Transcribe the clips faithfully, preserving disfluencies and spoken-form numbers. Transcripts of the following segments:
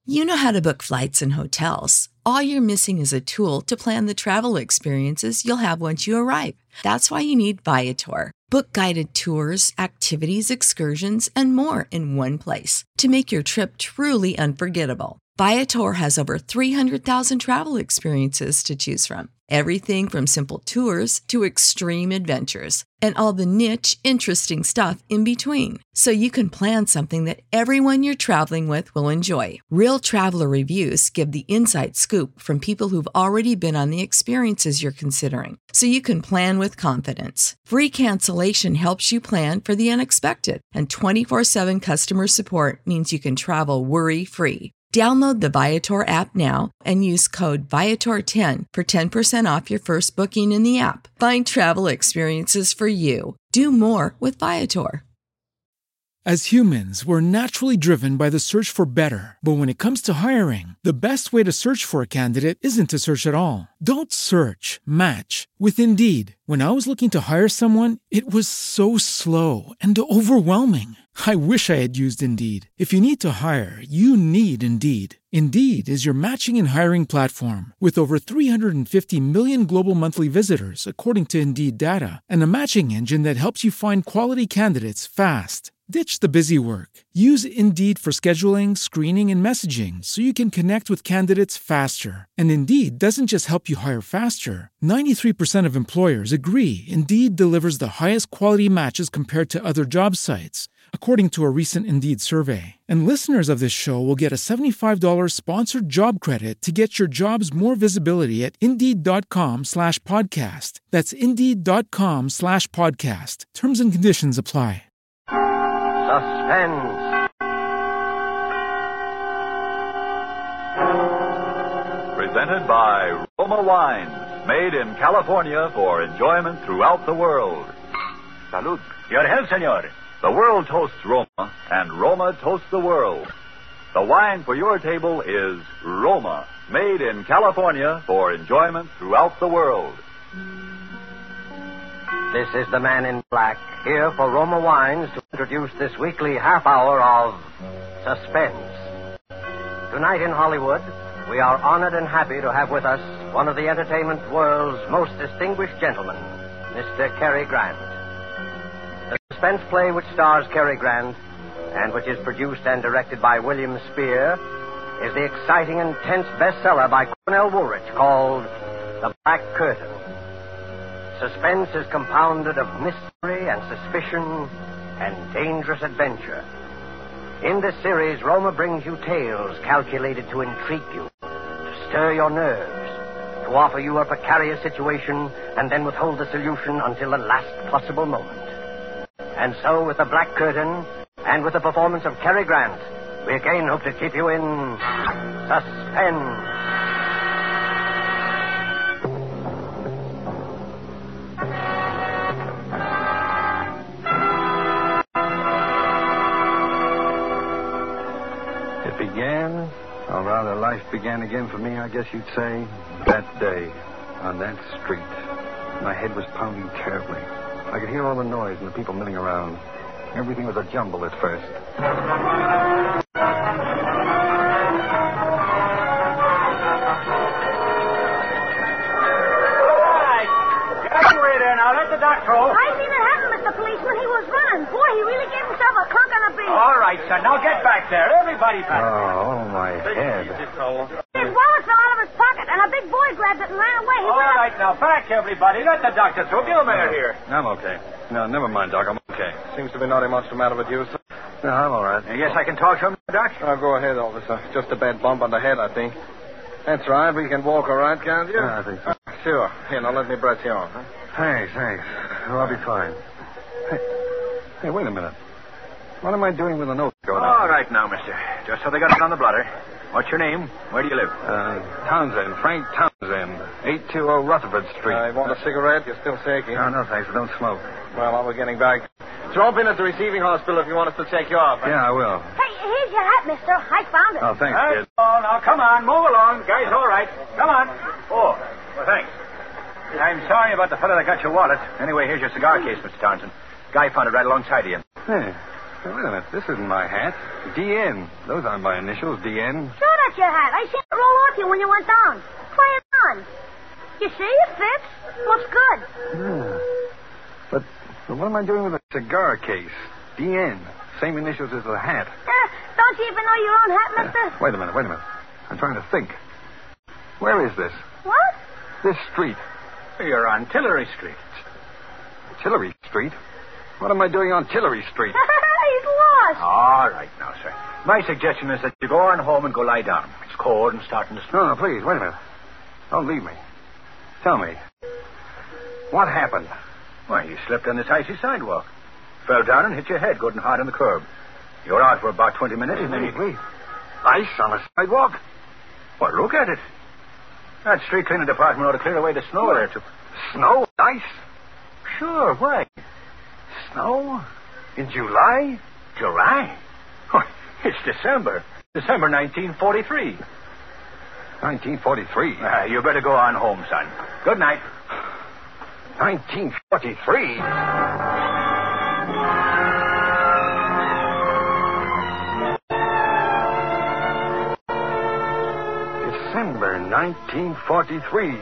You know how to book flights and hotels. All you're missing is a tool to plan the travel experiences you'll have once you arrive. That's why you need Viator. Book guided tours, activities, excursions, and more in one place to make your trip truly unforgettable. Viator has over three hundred thousand travel experiences to choose from. Everything from simple tours to extreme adventures and all the niche, interesting stuff in between. So you can plan something that everyone you're traveling with will enjoy. Real traveler reviews give the inside scoop from people who've already been on the experiences you're considering. So you can plan with confidence. Free cancellation helps you plan for the unexpected. And twenty-four seven customer support means you can travel worry-free. Download the Viator app now and use code Viator ten for ten percent off your first booking in the app. Find travel experiences for you. Do more with Viator. As humans, we're naturally driven by the search for better. But when it comes to hiring, the best way to search for a candidate isn't to search at all. Don't search, match with Indeed. When I was looking to hire someone, it was so slow and overwhelming. I wish I had used Indeed. If you need to hire, you need Indeed. Indeed is your matching and hiring platform with over three hundred fifty million global monthly visitors, according to Indeed data, and a matching engine that helps you find quality candidates fast. Ditch the busy work. Use Indeed for scheduling, screening, and messaging so you can connect with candidates faster. And Indeed doesn't just help you hire faster. ninety-three percent of employers agree Indeed delivers the highest quality matches compared to other job sites, according to a recent Indeed survey. And listeners of this show will get a seventy-five dollars sponsored job credit to get your jobs more visibility at Indeed.com slash podcast. That's Indeed.com slash podcast. Terms and conditions apply. Suspense. Presented by Roma Wines, made in California for enjoyment throughout the world. Salud. Your health, senor. The world toasts Roma, and Roma toasts the world. The wine for your table is Roma, made in California for enjoyment throughout the world. This is the Man in Black, here for Roma Wines to introduce this weekly half hour of Suspense. Tonight in Hollywood, we are honored and happy to have with us one of the entertainment world's most distinguished gentlemen, Mister Cary Grant. The suspense play which stars Cary Grant and which is produced and directed by William Spear is the exciting and tense bestseller by Cornell Woolrich called The Black Curtain. Suspense is compounded of mystery and suspicion and dangerous adventure. In this series, Roma brings you tales calculated to intrigue you, to stir your nerves, to offer you a precarious situation and then withhold the solution until the last possible moment. And so, with The Black Curtain and with the performance of Cary Grant, we again hope to keep you in suspense. Began, or rather life began again for me, I guess you'd say, that day, on that street. My head was pounding terribly. I could hear all the noise and the people milling around. Everything was a jumble at first. Right. Get away there now. Let the doctor go. I seen it happen, Mister Policeman. He was running. Boy, he really gave himself a clunk on the beat. All right, son. Now get back there. Everybody back. Oh, my head. His wallet fell out of his pocket, and a big boy grabbed it and ran away. He All went right, now back, everybody. Let the doctor through. Give him a minute here. I'm okay. No, never mind, Doc. I'm okay. Seems to be nothing much the matter with you, sir. No, I'm all right. I guess I can talk to him, Doc? Oh, go ahead, officer. Just a bad bump on the head, I think. That's right. We can walk all right, can't you? Yeah, I think so. Uh, sure. Here, now let me brush you off, huh? Thanks, thanks. Oh, I'll be fine. Hey, hey, wait a minute. What am I doing with the note going on? All right now, mister. Just so they got it on the blotter. What's your name? Where do you live? Uh, Townsend. Frank Townsend. eight two zero Rutherford Street. I uh, want a cigarette? You're still shaking. No, no, thanks. I don't smoke. Well, while we're getting back, drop in at the receiving hospital if you want us to check you out. Yeah, I will. Hey, here's your hat, mister. I found it. Oh, thanks, That's kid. all. Now, come on. Move along. Guy's all right. Come on. Oh, well, thanks. I'm sorry about the fellow that got your wallet. Anyway, here's your cigar case, Mister Townsend. Guy found it right alongside of you. Hey. Hey, wait a minute. This isn't my hat. D N. Those aren't my initials, D N. Sure, that's your hat. I seen it roll off you when you went down. Try it on. You see, it fits. Looks good. Yeah. But, but what am I doing with a cigar case? D N. Same initials as the hat. Uh, don't you even know your own hat, mister? Uh, wait a minute, wait a minute. I'm trying to think. Where is this? What? This street. You're on Tillery Street. Tillery Street? What am I doing on Tillery Street? He's lost. All right now, sir. My suggestion is that you go on home and go lie down. It's cold and starting to snow. No, no, please, wait a minute. Don't leave me. Tell me. What happened? Why, you slipped on this icy sidewalk. Fell down and hit your head good and hard on the curb. You were out for about twenty minutes and then you... Wait. Ice on a sidewalk? Well, look at it. That street cleaning department ought to clear away the snow there, too. Snow? Ice? Sure, why? Snow? In July? July? Oh, it's December. December nineteen forty-three. nineteen forty-three? Uh, you better go on home, son. Good night. nineteen forty-three? December nineteen forty-three.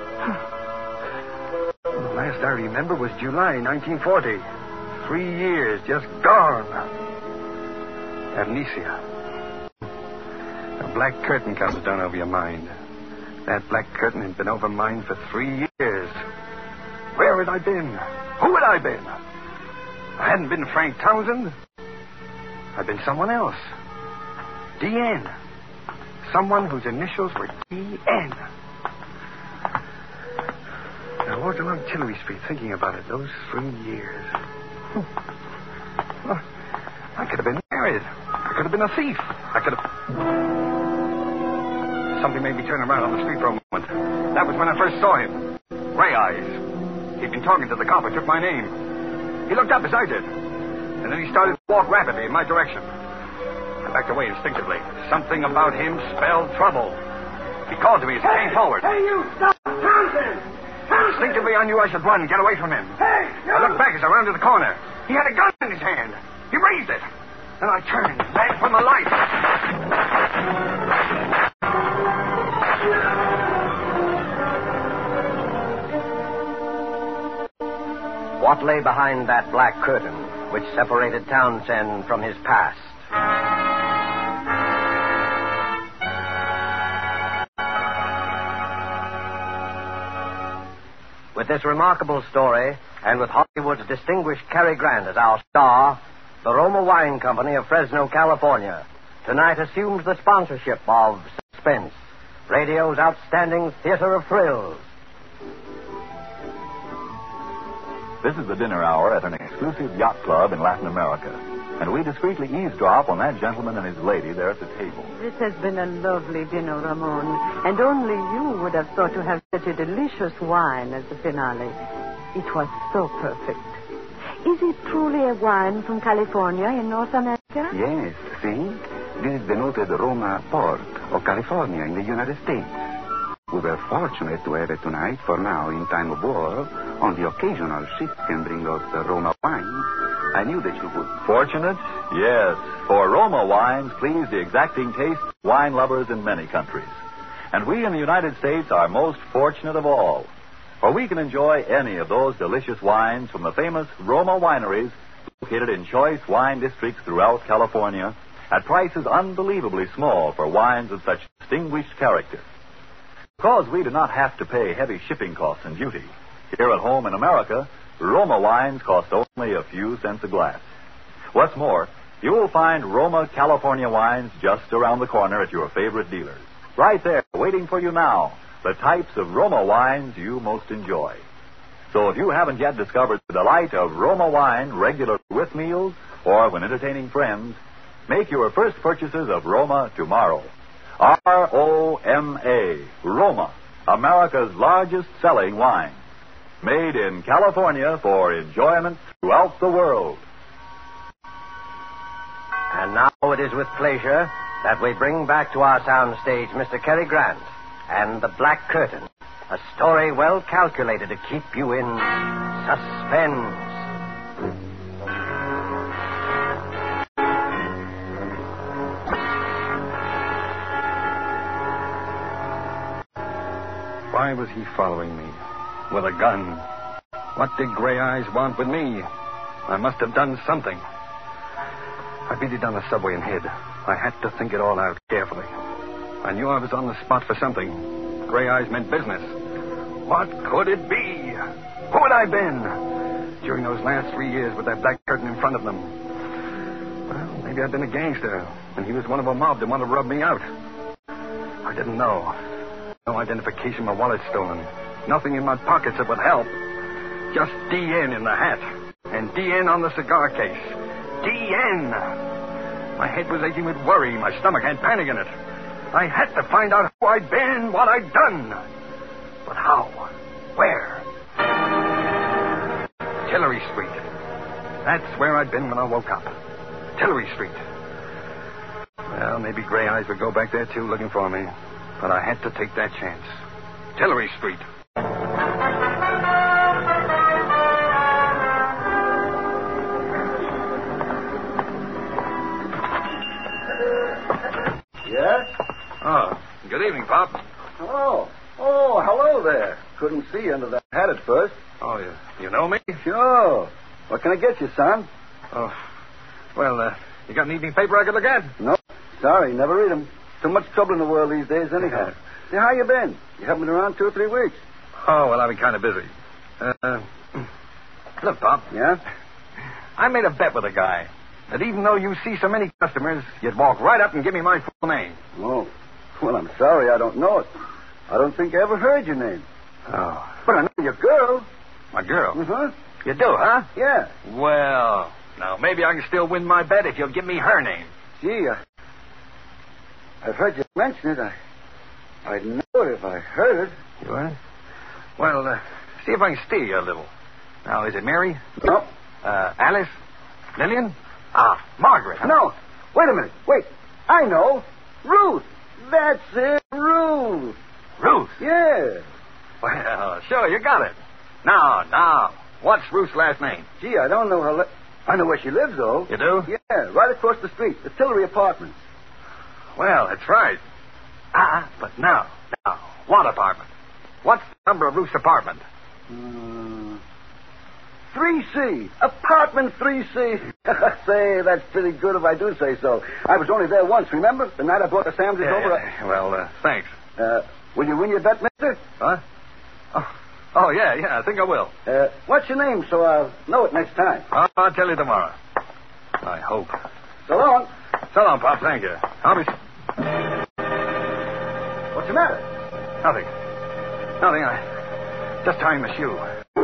The last I remember was July nineteen forty. Three years just gone. Amnesia. A black curtain comes down over your mind. That black curtain had been over mine for three years. Where had I been? Who had I been? I hadn't been Frank Townsend. I'd been someone else. D N. Someone whose initials were D N. I walked along Tillery Street thinking about it those three years. Well, I could have been married. I could have been a thief. I could have... Something made me turn around on the street for a moment. That was when I first saw him. Gray eyes. He'd been talking to the cop who took my name. He looked up as I did. And then he started to walk rapidly in my direction. I backed away instinctively. Something about him spelled trouble. He called to me as he came forward. Hey, you stop! Townsend! Townsend! Instinctively, I knew I should run and get away from him. Hey! You! I looked back as I rounded the corner. He had a gun in his hand. He raised it. Then I turned, ran for my life. What lay behind that black curtain which separated Townsend from his past? With this remarkable story, and with Hollywood's distinguished Cary Grant as our star, the Roma Wine Company of Fresno, California, tonight assumes the sponsorship of Suspense, radio's outstanding theater of thrills. This is the dinner hour at an exclusive yacht club in Latin America. And we discreetly eavesdrop on that gentleman and his lady there at the table. This has been a lovely dinner, Ramon. And only you would have thought to have such a delicious wine as the finale. It was so perfect. Is it truly a wine from California in North America? Yes, see? This is the noted Roma port of California in the United States. We were fortunate to have it tonight, for now, in time of war, on the occasional ship can bring us the Roma wine. I knew that you would. Fortunate? Yes, for Roma wines please the exacting taste of wine lovers in many countries. And we in the United States are most fortunate of all, for we can enjoy any of those delicious wines from the famous Roma wineries located in choice wine districts throughout California at prices unbelievably small for wines of such distinguished character. Because we do not have to pay heavy shipping costs and duty, here at home in America, Roma wines cost only a few cents a glass. What's more, you will find Roma California wines just around the corner at your favorite dealers. Right there, waiting for you now, the types of Roma wines you most enjoy. So if you haven't yet discovered the delight of Roma wine regularly with meals or when entertaining friends, make your first purchases of Roma tomorrow. R O M A, Roma, America's largest selling wine. Made in California for enjoyment throughout the world. And now it is with pleasure that we bring back to our soundstage Mister Cary Grant and The Black Curtain, a story well calculated to keep you in suspense. Why was he following me? With a gun. What did Gray Eyes want with me? I must have done something. I beat it down the subway and hid. I had to think it all out carefully. I knew I was on the spot for something. Gray Eyes meant business. What could it be? Who had I been? During those last three years with that black curtain in front of them. Well, maybe I'd been a gangster, and he was one of a mob that wanted to rub me out. I didn't know. No identification, my wallet stolen. Nothing in my pockets that would help. Just D N in the hat. And D N on the cigar case. D N! My head was aching with worry. My stomach had panic in it. I had to find out who I'd been, what I'd done. But how? Where? Tillery Street. That's where I'd been when I woke up. Tillery Street. Well, maybe Gray Eyes would go back there, too, looking for me. But I had to take that chance. Tillery Street. Yes? Oh, good evening, Pop. Oh. Oh, hello there. Couldn't see you under that hat at first. Oh, you, you know me? Sure. What can I get you, son? Oh, well, uh, you got an evening paper I could look at? No. Sorry, never read them. Too much trouble in the world these days, anyhow. Say, how you been? You haven't been around two or three weeks. Oh, well, I've been kind of busy. Uh, look, Pop. Yeah? I made a bet with a guy that even though you see so many customers, you'd walk right up and give me my full name. Oh. Well, I'm sorry, I don't know it. I don't think I ever heard your name. Oh. But I know your girl. My girl? Uh-huh. You do, huh? Yeah. Well, now, maybe I can still win my bet if you'll give me her name. Gee, I... I've heard you mention it. I... I'd know it if I heard it. You are? Well, uh, see if I can steer you a little. Now, is it Mary? No. Uh, Alice? Lillian? Ah, Margaret. Huh? No. Wait a minute. Wait. I know. Ruth. That's it. Ruth. Ruth? Yeah. Well, sure, you got it. Now, now, what's Ruth's last name? Gee, I don't know her... Le- I know where she lives, though. You do? Yeah, right across the street. The Tillery Apartments. Well, that's right. Ah, but now, now, what apartment? What's the number of Ruth's apartment? Uh, three C. Apartment three C. Say, that's pretty good if I do say so. I was only there once, remember? The night I brought the sandwiches yeah, over. Yeah. Well, uh, thanks. Uh, will you win your bet, mister? Huh? Oh, oh, yeah, yeah, I think I will. Uh, what's your name so I'll know it next time? I'll, I'll tell you tomorrow. I hope. So long. So long, Pop. Thank you. I'll be... What's the matter? Nothing. Nothing. I just tying my shoe.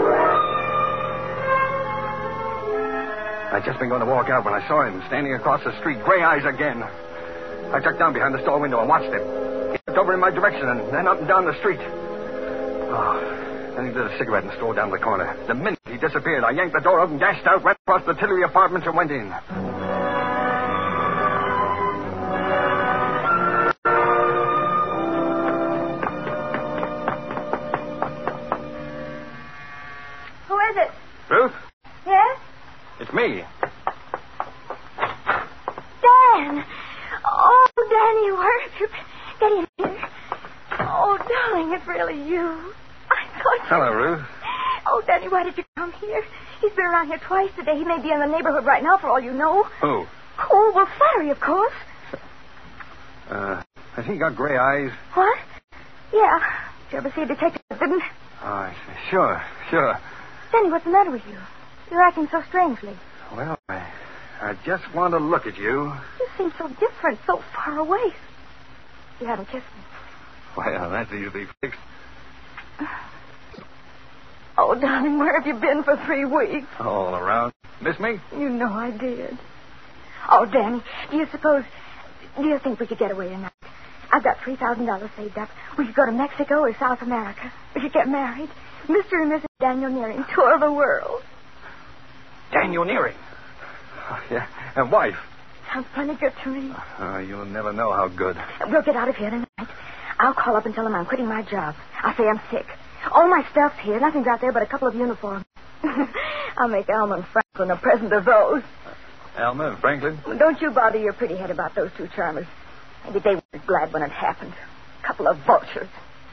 I'd just been going to walk out when I saw him standing across the street, Gray Eyes again. I ducked down behind the store window and watched him. He looked over in my direction and then up and down the street. Oh, then he lit a cigarette and strolled down the corner. The minute he disappeared, I yanked the door open, dashed out, ran across the Tillery Apartments, and went in. Who is it? Ruth? Yes? It's me. Dan! Oh, Danny, where have you been? Get in here. Oh, darling, it's really you. I thought you... Hello, Ruth. Oh, Danny, why did you come here? He's been around here twice today. He may be in the neighborhood right now, for all you know. Who? Oh, well, Flattery, of course. Uh, has he got Gray Eyes? What? Yeah. Did you ever see a detective that didn't? Oh, I see. Sure, sure. Danny, what's the matter with you? You're acting so strangely. Well, I, I just want to look at you. You seem so different, so far away. You haven't kissed me. Well, that's easily fixed. Oh, darling, where have you been for three weeks? All around. Miss me? You know I did. Oh, Danny, do you suppose... Do you think we could get away tonight? I've got three thousand dollars saved up. We could go to Mexico or South America. We could get married. Mister and Missus Daniel Nearing tour the world. Daniel Nearing? Oh, yeah. And wife? Sounds plenty good to me. Oh, you'll never know how good. We'll get out of here tonight. I'll call up and tell them I'm quitting my job. I'll say I'm sick. All my stuff's here. Nothing's out there but a couple of uniforms. I'll make Alma and Franklin a present of those. Alma and Franklin? Don't you bother your pretty head about those two charmers. Maybe they weren't glad when it happened. A couple of vultures.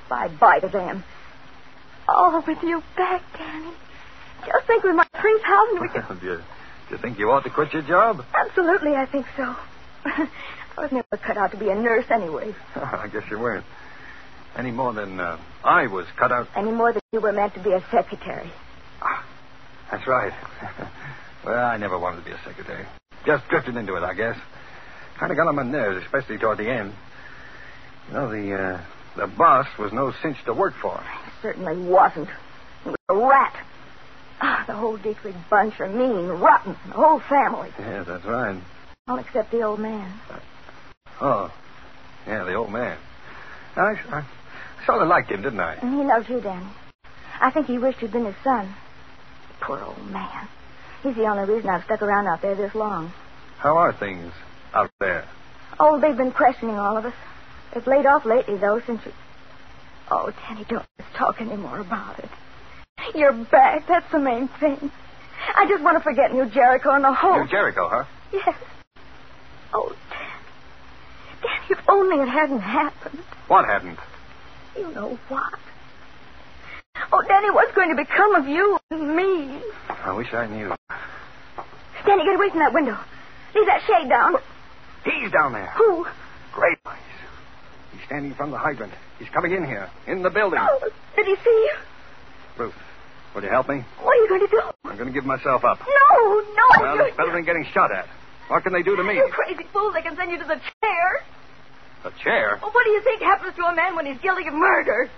Bye-bye to them. Oh, with you back, Danny. Just think with my three thousand we could... do, you, do you think you ought to quit your job? Absolutely, I think so. I was never cut out to be a nurse anyway. I guess you weren't. Any more than uh, I was cut out... Any more than you were meant to be a secretary. Ah, that's right. Well, I never wanted to be a secretary. Just drifted into it, I guess. Kind of got on my nerves, especially toward the end. You know, the uh, the boss was no cinch to work for. He certainly wasn't. He was a rat. Ah, the whole Dietrich bunch are mean, rotten, the whole family. Yes, that's right. All except the old man. Uh, oh, yeah, the old man. I, I sort of liked him, didn't I? And he loves you, Danny. I think he wished he'd been his son. Poor old man. He's the only reason I've stuck around out there this long. How are things out there? Oh, they've been questioning all of us. They've laid off lately, though, since you... Oh, Danny, don't let's talk any more about it. You're back. That's the main thing. I just want to forget New Jericho and the whole... New Jericho, huh? Yes. Oh, Danny. Danny, if only it hadn't happened. What hadn't? You know what? Oh, Danny, what's going to become of you and me? I wish I knew. Danny, get away from that window. Leave that shade down. He's down there. Who? Great eyes. He's standing from the hydrant. He's coming in here, in the building. Oh, did he see you? Ruth, will you help me? What are you going to do? I'm going to give myself up. No, no. Well, it's better than getting shot at. What can they do to me? You crazy fool. They can send you to the chair. The chair? Well, what do you think happens to a man when he's guilty of murder?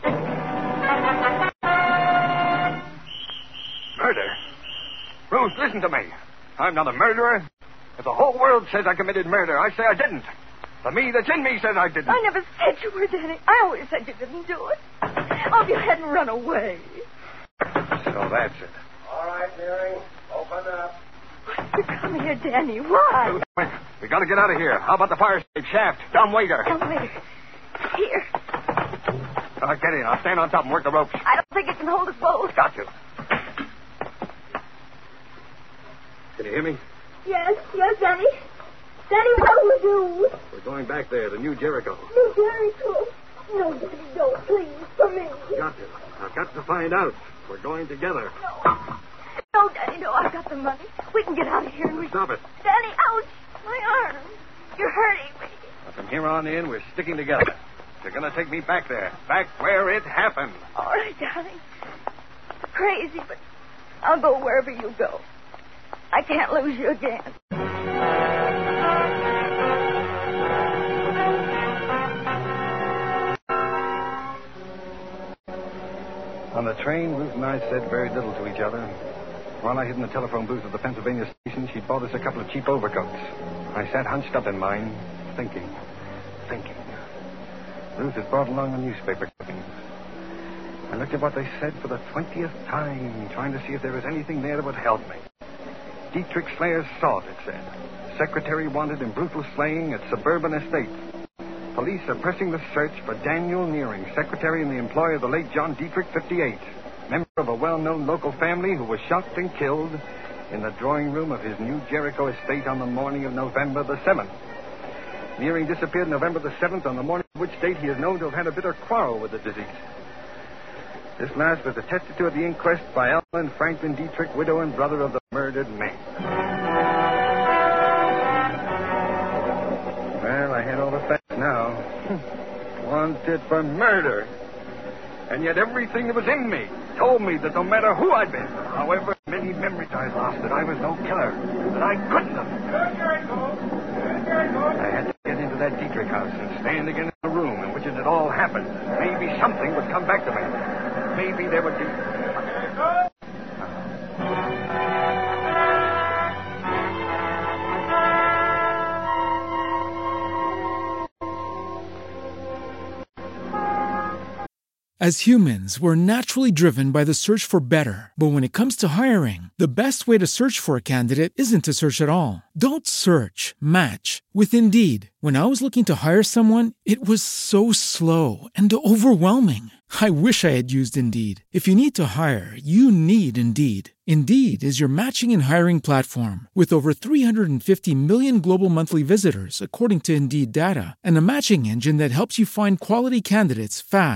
Murder? Ruth, listen to me. I'm not a murderer. If the whole world says I committed murder, I say I didn't. The me that's in me says I didn't. I never said you were, Danny. I always said you didn't do it. Oh, if you hadn't run away. So that's it. All right, Mary. Open up. You come here, Danny. Why? Wait, we got to get out of here. How about the fire escape shaft? Dumb waiter. Come later. Here. Uh, get in. I'll stand on top and work the ropes. I don't think it can hold us both. Got to. Can you hear me? Yes, yes, Danny. Danny, what do we do? We're going back there to New Jericho. New Jericho? No, Danny, don't, please, for me. Got to. I've got to find out. We're going together. No. No, Danny, no, I've got the money. We can get out of here and we... Stop it. Danny, ouch! My arm. You're hurting me. Well, from here on in, we're sticking together. You're going to take me back there. Back where it happened. All right, darling. Crazy, but I'll go wherever you go. I can't lose you again. On the train, Ruth and I said very little to each other. While I hid in the telephone booth at the Pennsylvania station, she'd bought us a couple of cheap overcoats. I sat hunched up in mine, thinking, thinking. Ruth had brought along a newspaper clipping. I looked at what they said for the twentieth time, trying to see if there was anything there that would help me. Dietrich Slayer's sought, it said. Secretary wanted in brutal slaying at suburban estate. Police are pressing the search for Daniel Nearing, secretary in the employ of the late John Dietrich, fifty-eight, member of a well-known local family who was shot and killed in the drawing room of his New Jericho estate on the morning of November the seventh. Nearing disappeared November the seventh, on the morning of which date he is known to have had a bitter quarrel with the deceased. This last was attested to at the inquest by Ellen Franklin Dietrich, widow and brother of the murdered man. Well, I had all the facts now. Wanted for murder. And yet everything that was in me told me that no matter who I'd been, however many memories I lost, that I was no killer, that I couldn't have. I had to get into that Dietrich house and stand again in the room in which it had all happened. Maybe something would come back to me. Maybe there would be... As humans, we're naturally driven by the search for better. But when it comes to hiring, the best way to search for a candidate isn't to search at all. Don't search, match with Indeed. When I was looking to hire someone, it was so slow and overwhelming. I wish I had used Indeed. If you need to hire, you need Indeed. Indeed is your matching and hiring platform with over three hundred fifty million global monthly visitors, according to Indeed data, and a matching engine that helps you find quality candidates fast.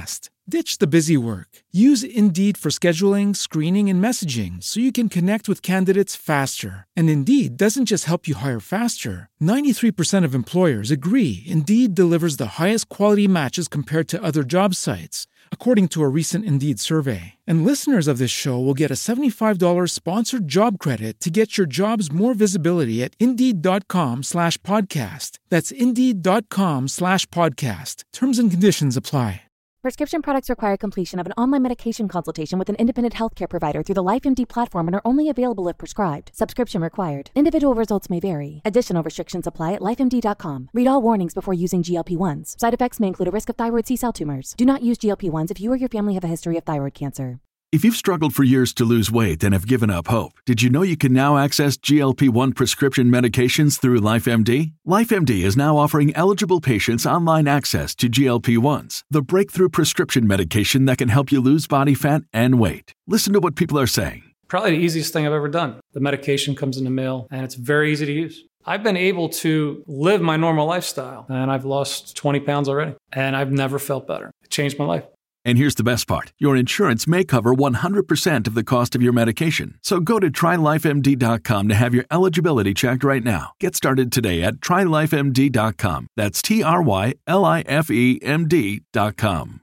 Ditch the busy work. Use Indeed for scheduling, screening, and messaging so you can connect with candidates faster. And Indeed doesn't just help you hire faster. ninety-three percent of employers agree Indeed delivers the highest quality matches compared to other job sites, according to a recent Indeed survey. And listeners of this show will get a seventy-five dollars sponsored job credit to get your jobs more visibility at Indeed.com slash podcast. That's Indeed.com slash podcast. Terms and conditions apply. Prescription products require completion of an online medication consultation with an independent healthcare provider through the LifeMD platform and are only available if prescribed. Subscription required. Individual results may vary. Additional restrictions apply at life M D dot com. Read all warnings before using G L P ones. Side effects may include a risk of thyroid C-cell tumors. Do not use G L P ones if you or your family have a history of thyroid cancer. If you've struggled for years to lose weight and have given up hope, did you know you can now access G L P one prescription medications through LifeMD? LifeMD is now offering eligible patients online access to G L P ones, the breakthrough prescription medication that can help you lose body fat and weight. Listen to what people are saying. Probably the easiest thing I've ever done. The medication comes in the mail, and it's very easy to use. I've been able to live my normal lifestyle, and I've lost twenty pounds already, and I've never felt better. It changed my life. And here's the best part. Your insurance may cover one hundred percent of the cost of your medication. So go to try life M D dot com to have your eligibility checked right now. Get started today at try life M D dot com. That's T R Y L I F E M D dot com.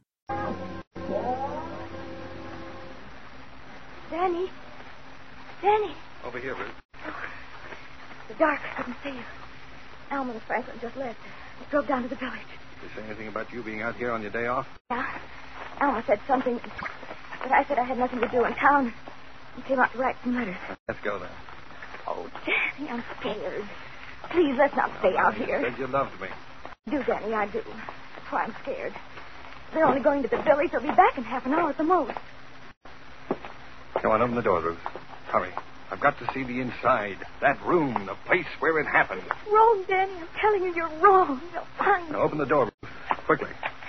Danny. Danny. Over here, Ruth. The dark. I couldn't see you. Alma and Franklin just left. They drove down to the village. Did they say anything about you being out here on your day off? Yeah. Alma said something, but I said I had nothing to do in town. He came out to write some letters. Let's go then. Oh, Danny, I'm scared. Please, let's not stay out You here. said you loved me. Do, Danny, I do. That's why I'm scared. They're only going to the village. They'll be back in half an hour at the most. Come on, open the door, Ruth. Hurry. I've got to see the inside. That room, the place where it happened. Wrong, Danny. I'm telling you, you're wrong. They'll find you. Now, open the door, Ruth. Quickly.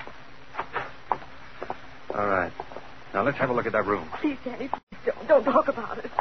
All right. Now, let's have a look at that room. Please, Danny, please don't. Don't talk about it.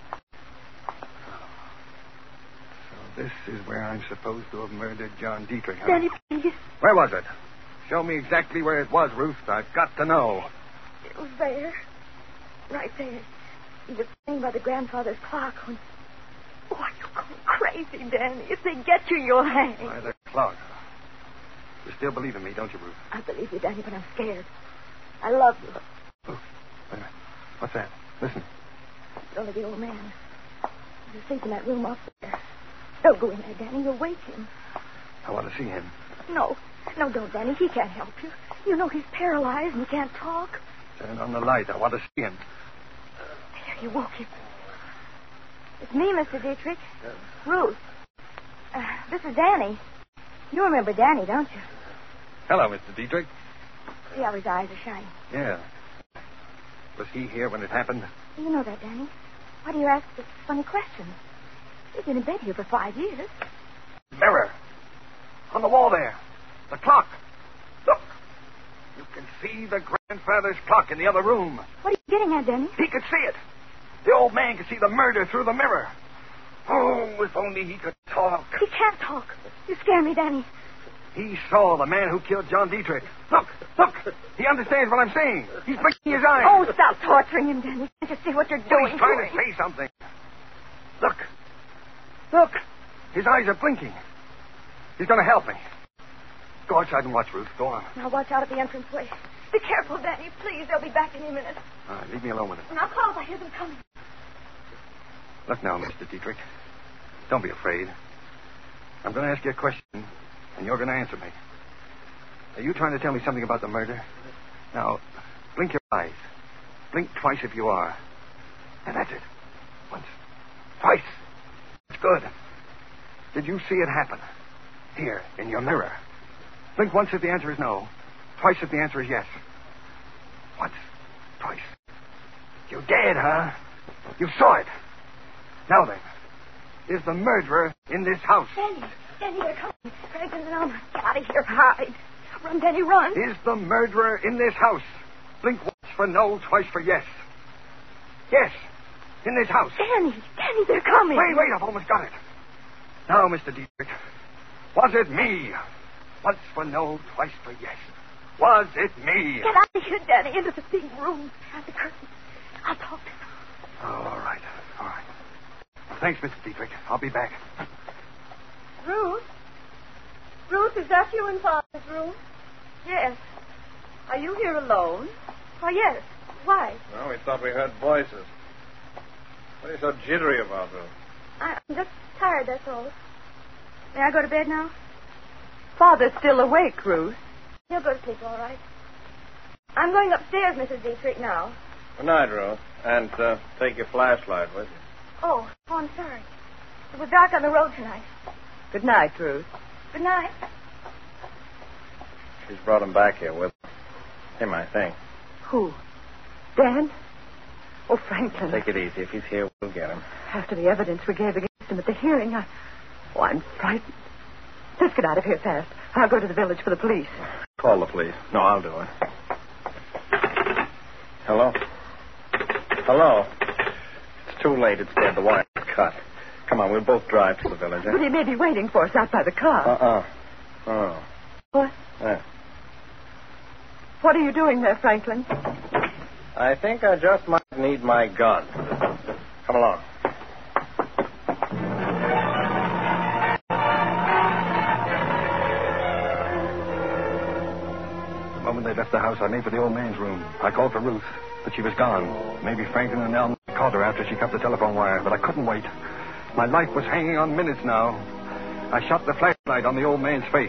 So this is where I'm supposed to have murdered John Dietrich, huh? Danny, please. Where was it? Show me exactly where it was, Ruth. I've got to know. It was there. Right there. He was sitting by the grandfather's clock when... Oh, you're going crazy, Danny. If they get you, you'll hang. By the clock. You still believe in me, don't you, Ruth? I believe you, Danny, but I'm scared. I love you. Ruth, wait a minute. What's that? Listen. It's only the old man. He's asleep in that room up there. Don't go in there, Danny. You'll wake him. I want to see him. No. No, don't, Danny. He can't help you. You know he's paralyzed and he can't talk. Turn on the light. I want to see him. There, you woke him. It's me, Mister Dietrich. Ruth. Uh, this is Danny. You remember Danny, don't you? Hello, Mister Dietrich. See how his eyes are shining. Yeah. Was he here when it happened? You know that, Danny. Why do you ask this funny question? He's been in bed here for five years. Mirror. On the wall there. The clock. Look. You can see the grandfather's clock in the other room. What are you getting at, Danny? He could see it. The old man could see the murder through the mirror. Oh, if only he could talk. He can't talk. You scare me, Danny. He saw the man who killed John Dietrich. Look, look. He understands what I'm saying. He's blinking his eyes. Oh, stop torturing him, Danny. Can't you see what you're doing? Well, he's trying to say something. Look. Look. His eyes are blinking. He's going to help me. Go outside and watch, Ruth. Go on. Now watch out at the entranceway. Be careful, Danny. Please, they'll be back any minute. All right, leave me alone with it. And I'll call if I hear them coming. Look now, Mister Dietrich. Don't be afraid. I'm going to ask you a question, and you're going to answer me. Are you trying to tell me something about the murder? Now, blink your eyes. Blink twice if you are. And that's it. Once. Twice. That's good. Did you see it happen? Here, in your mirror. Blink once if the answer is no. Twice if the answer is yes. Once. Twice. You did, huh? You saw it. Now then, is the murderer in this house? Danny, Danny, they're coming. Franklin and Alma, get out of here. Hide. Run, Danny, run. Is the murderer in this house? Blink once for no, twice for yes. Yes, in this house. Danny, Danny, they're coming. Wait, wait, I've almost got it. Now, Mister Dietrich, was it me? Once for no, twice for yes. Was it me? Get out of here, Danny, into the big room. Behind the curtain. I'll talk to them. Oh, all right. All right. Thanks, Mister Dietrich. I'll be back. Ruth? Ruth, is that you in Father's room? Yes. Are you here alone? Oh, yes. Why? Well, we thought we heard voices. What are you so jittery about, Ruth? I'm just tired, that's all. May I go to bed now? Father's still awake, Ruth. He'll go to sleep, all right. I'm going upstairs, Missus Dietrich, now. Good night, Ruth. And uh, take your flashlight with you. Oh, oh, I'm sorry. It was dark on the road tonight. Good night, Ruth. Good night. She's brought him back here with her. Him, I think. Who? Dan? Oh, Franklin. Take it easy. If he's here, we'll get him. After the evidence we gave against him at the hearing, I... Oh, I'm frightened. Let's get out of here fast. I'll go to the village for the police. Call the police. No, I'll do it. Hello? Hello? It's too late. It's dead. The wire's cut. Come on, we'll both drive to the village. Eh? But he may be waiting for us out by the car. Uh-uh. Oh. What? Yeah. What are you doing there, Franklin? I think I just might need my gun. Come along. The moment they left the house, I made for the old man's room. I called for Ruth, but she was gone. Maybe Franklin and Elm caught her after she cut the telephone wire, but I couldn't wait. My life was hanging on minutes now. I shot the flashlight on the old man's face.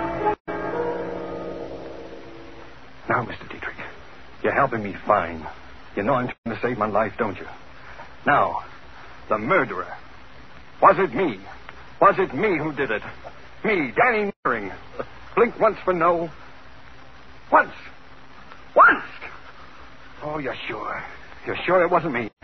Now, Mister Dietrich, you're helping me fine. You know I'm trying to save my life, don't you? Now, the murderer. Was it me? Was it me who did it? Me, Danny Nearing. Blink once for no. Once. Once! Oh, you're sure? You're sure it wasn't me?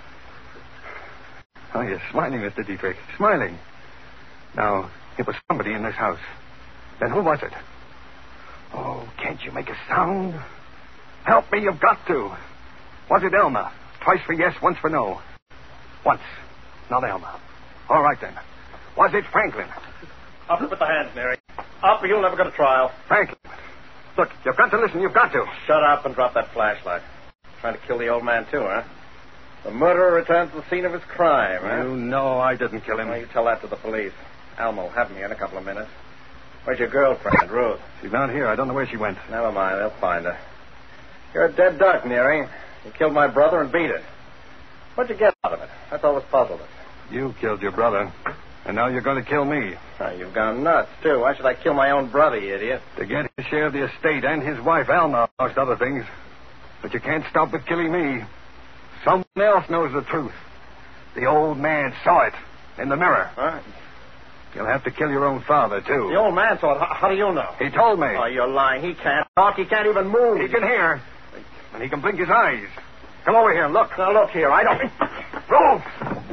Oh, you're smiling, Mister Dietrich. Smiling. Now, it was somebody in this house. Then who was it? Oh, can't you make a sound? Help me, you've got to. Was it Elma? Twice for yes, once for no. Once. Not Elma. All right, then. Was it Franklin? Up with the hands, Mary. Up or you'll never go to trial. Franklin. Look, you've got to listen. You've got to. Shut up and drop that flashlight. Trying to kill the old man, too, huh? The murderer returns to the scene of his crime, huh? You know I didn't kill him. Well, you tell that to the police. Alma will have me in a couple of minutes. Where's your girlfriend, Ruth? She's not here. I don't know where she went. Never mind. They'll find her. You're a dead duck, Neary. You killed my brother and beat it. What'd you get out of it? That's always puzzled us. You killed your brother, and now you're going to kill me. Oh, you've gone nuts, too. Why should I kill my own brother, you idiot? To get his share of the estate and his wife, Alma, amongst other things. But you can't stop with killing me. Someone else knows the truth. The old man saw it in the mirror. Huh? You'll have to kill your own father, too. The old man saw it. How, how do you know? He told me. Oh, you're lying. He can't talk. He can't even move. He can hear. And he can blink his eyes. Come over here and look. Now, look here. I don't... Ruth!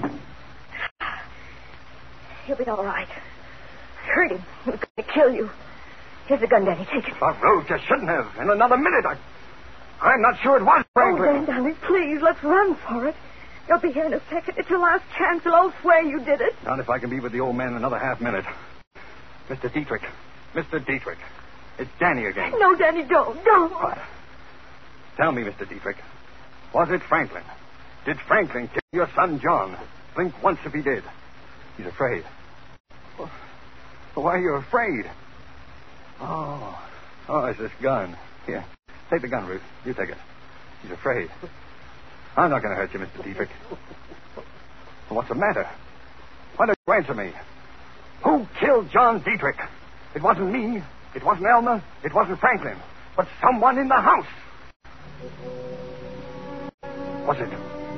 He'll be all right. I heard him. He was going to kill you. Here's the gun, Danny. Take it. Oh, Ruth, you shouldn't have. In another minute, I... I'm not sure it was Franklin. Oh, Dan, darling, please, let's run for it. You'll be here in a second. It's your last chance, and I'll swear you did it. Not if I can be with the old man another half minute. Mister Dietrich. Mister Dietrich. It's Danny again. No, Danny, don't. Don't. What? Tell me, Mister Dietrich. Was it Franklin? Did Franklin kill your son, John? Blink once if he did. He's afraid. Well, why are you afraid? Oh. Oh, it's this gun. Here. Take the gun, Ruth. You take it. He's afraid. I'm not going to hurt you, Mister Dietrich. Well, what's the matter? Why don't you answer me? Who killed John Dietrich? It wasn't me. It wasn't Elma. It wasn't Franklin. But someone in the house. Was it?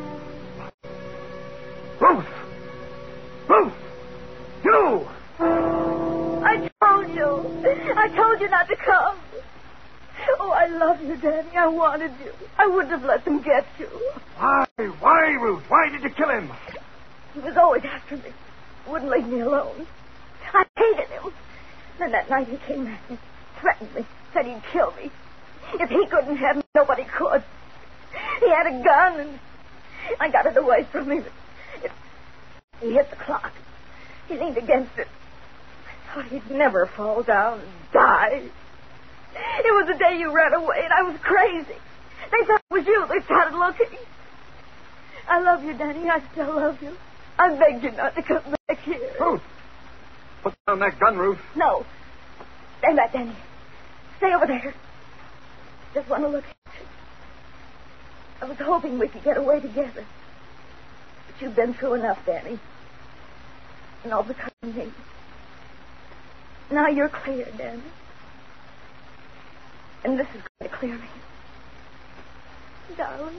Ruth! Ruth! You! I told you. I told you not to come. Oh, I love you, Danny. I wanted you. I wouldn't have let them get you. Why? Why, Ruth? Why did you kill him? He was always after me. Wouldn't leave me alone. I hated him. Then that night he came at me, threatened me, said he'd kill me. If he couldn't have me, nobody could. He had a gun, and I got it away from him. It, he hit the clock. He leaned against it. I thought he'd never fall down and die. It was the day you ran away, and I was crazy. They thought it was you. They started looking. I love you, Danny. I still love you. I begged you not to come back here. Ruth! Put down that gun, Ruth. No. Stay back, Danny. Stay over there. Just want to look at you. I was hoping we could get away together. But you've been through enough, Danny. And all because of me. Now you're clear, Danny. And this is going to clear me. Darling.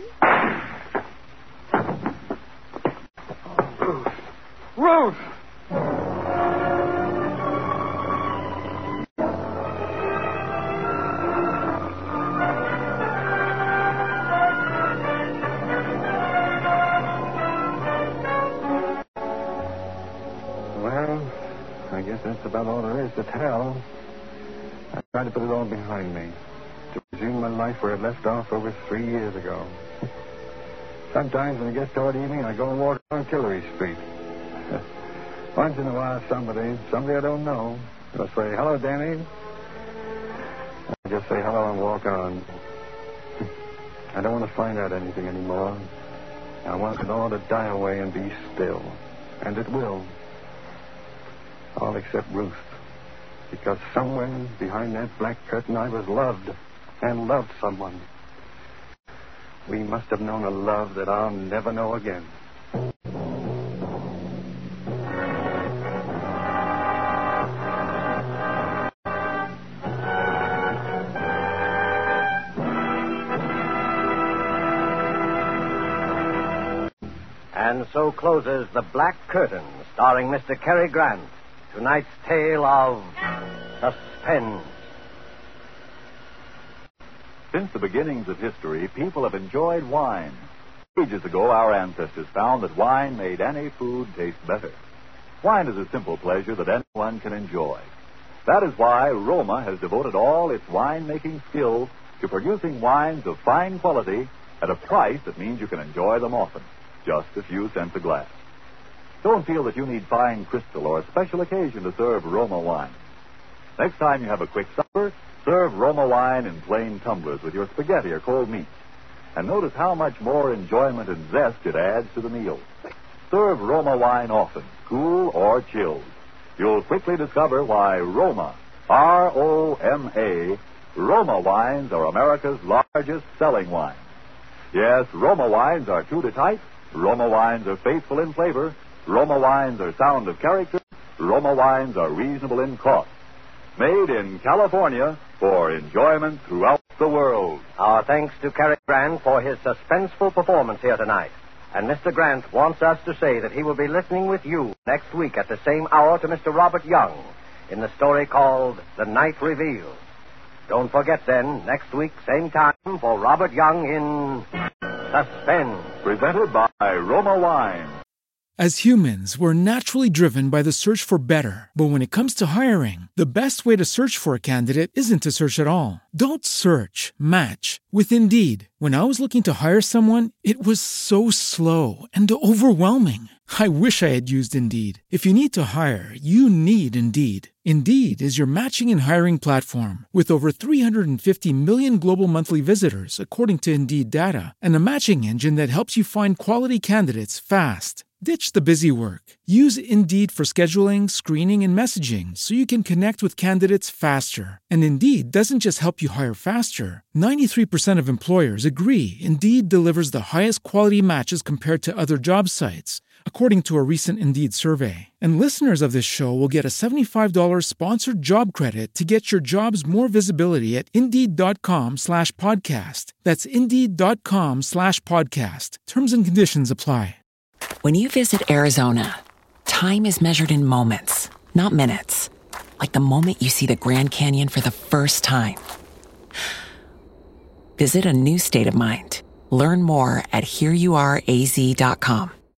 Ruth! Ruth! Well, I guess that's about all there is to tell. I tried to put it all behind me, to resume my life where it left off over three years ago. Sometimes when it gets toward evening, I go and walk on Tillery Street. Once in a while, somebody, somebody I don't know, will say, "Hello, Danny." I just say hello and walk on. I don't want to find out anything anymore. I want it all to die away and be still. And it will. All except Ruth. Because somewhere behind that black curtain I was loved and loved someone. We must have known a love that I'll never know again. And so closes The Black Curtain, starring Mister Cary Grant. Tonight's tale of suspense. Since the beginnings of history, people have enjoyed wine. Ages ago, our ancestors found that wine made any food taste better. Wine is a simple pleasure that anyone can enjoy. That is why Roma has devoted all its wine-making skill to producing wines of fine quality at a price that means you can enjoy them often, just a few cents a glass. Don't feel that you need fine crystal or a special occasion to serve Roma wine. Next time you have a quick supper, serve Roma wine in plain tumblers with your spaghetti or cold meat. And notice how much more enjoyment and zest it adds to the meal. Serve Roma wine often, cool or chilled. You'll quickly discover why Roma, R O M A, Roma wines are America's largest selling wine. Yes, Roma wines are true to type. Roma wines are faithful in flavor. Roma wines are sound of character. Roma wines are reasonable in cost. Made in California for enjoyment throughout the world. Our thanks to Cary Grant for his suspenseful performance here tonight. And Mister Grant wants us to say that he will be listening with you next week at the same hour to Mister Robert Young in the story called The Night Reveals. Don't forget then, next week, same time, for Robert Young in Suspense. Presented by Roma Wine. As humans, we're naturally driven by the search for better. But when it comes to hiring, the best way to search for a candidate isn't to search at all. Don't search, match with Indeed. When I was looking to hire someone, it was so slow and overwhelming. I wish I had used Indeed. If you need to hire, you need Indeed. Indeed is your matching and hiring platform with over three hundred fifty million global monthly visitors, according to Indeed data, and a matching engine that helps you find quality candidates fast. Ditch the busy work. Use Indeed for scheduling, screening, and messaging so you can connect with candidates faster. And Indeed doesn't just help you hire faster. ninety-three percent of employers agree Indeed delivers the highest quality matches compared to other job sites, according to a recent Indeed survey. And listeners of this show will get a seventy-five dollars sponsored job credit to get your jobs more visibility at Indeed.com slash podcast. That's Indeed.com slash podcast. Terms and conditions apply. When you visit Arizona, time is measured in moments, not minutes. Like the moment you see the Grand Canyon for the first time. Visit a new state of mind. Learn more at here you are A Z dot com.